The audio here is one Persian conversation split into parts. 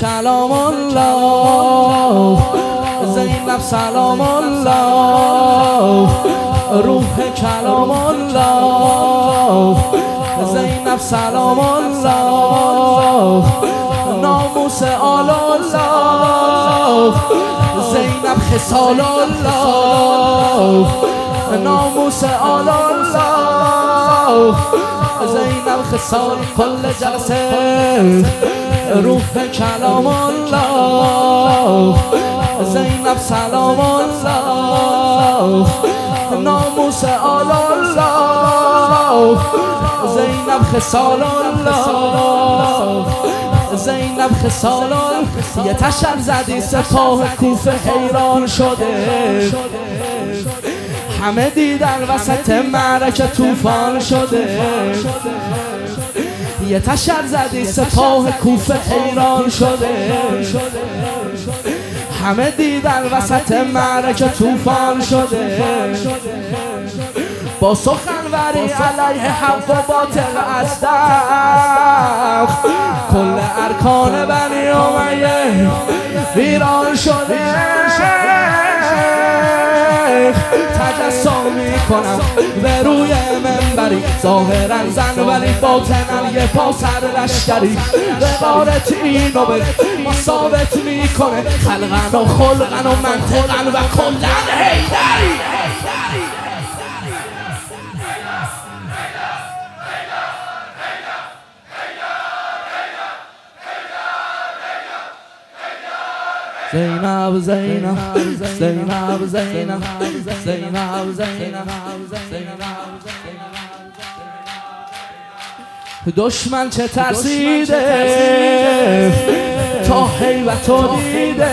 کلام الله، زینب سلام الله، روح کلام الله، زینب سلام الله، ناموس آل الله، زینب خصال الله، ناموس آل الله، زینب خصال کل جلسه، روح کلام الله، زینب سلام الله، ناموس آل الله، زینب خصال الله، زینب خصال الله. یه تشر زدی سپاه کوفه حیران شده، همه دیدن وسط معرکه طوفان شده. یه تشر زدی سپاه کوفه حیران شده، همه دیدن وسط معرکه طوفان شده. با سخنوری علیه حق و باطل اصدق، کل ارکان بنی امیه ویران شده. تجسم میکنم به روی منبری، ظاهرا زن ولی باطنا یه پا سر لشکری. روایت اینو به ما ثابت میکنه، خلقن و خلقن و منطقن و کلن حیدری. زینب زینب زینب زینب زینب زینب دشمن چه ترسیده تا هیبت رو دیده،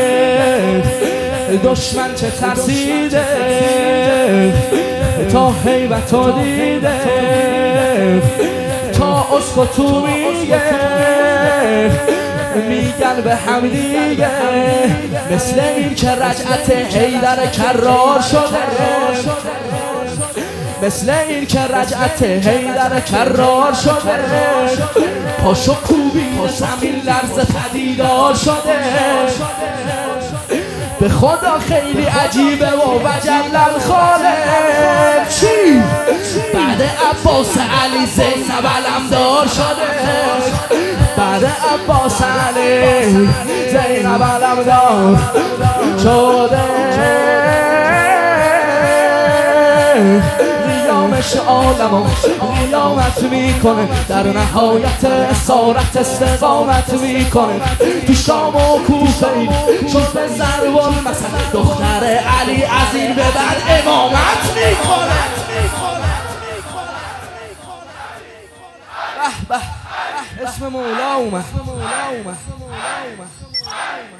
دشمن چه ترسیده تا هیبت رو دیده. تا اسکو میگه میگن به هم دیگه، مثل این که رجعت حیدر کرار شده، مثل این که رجعت حیدر کرار شده. پاشو کوبی زمین لرز پدیدار شده. به خدا خیلی عجیبه و وجل الخالق. چی؟ بعد عباس علی زینب علمدار شده، بعد عباس علی زینب علمدار شده. قیامش عالمو قیامت میکنه، در نهایت اسارت استقامت میکنه. تو شام و کوفه شد به ضرب المثل، دختر علی از این به بعد امامت میکنه. به به اسم مولا اومد.